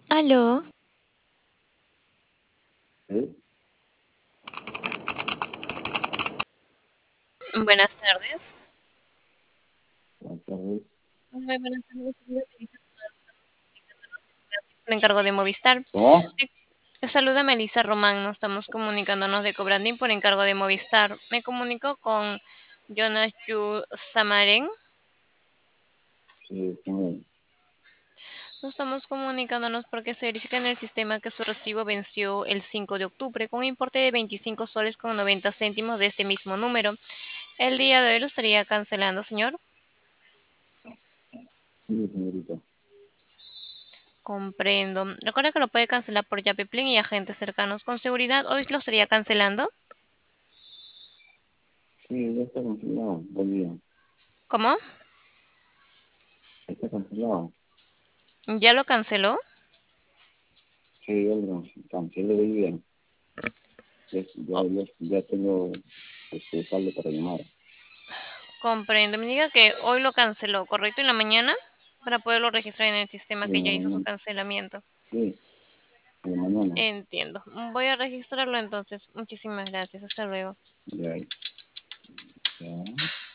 Aló, Sí, buenas tardes. buenas tardes. Muy buenas tardes, señora Melissa. Me encargo de Movistar. ¿Cómo? Le saluda Melissa Román. Nos estamos comunicándonos de Cobrandín por encargo de Movistar. Me comunico con Jonas Yu Samaren. Sí, sí, Nos estamos comunicándonos porque se verifica en el sistema que su recibo venció el 5 de octubre con un importe de 25 soles con 90 céntimos de este mismo número. El día de hoy lo estaría cancelando, señor. sí, señorita. Comprendo. Recuerda que lo puede cancelar por Yapeplin y agentes cercanos. Con seguridad, hoy lo estaría cancelando. Sí, ya está cancelado. Buen día. ¿Cómo? Está cancelado. ¿Ya lo canceló? Sí, ya lo cancelé de día. Ya tengo saldo para llamar. Comprendo. Me diga que hoy lo canceló, ¿correcto? ¿En la mañana? Para poderlo registrar en el sistema Sí, que en la ya hizo su mañana. cancelamiento. Sí, en la mañana. Entiendo. Voy a registrarlo entonces. Muchísimas gracias. Hasta luego. Ya, ya.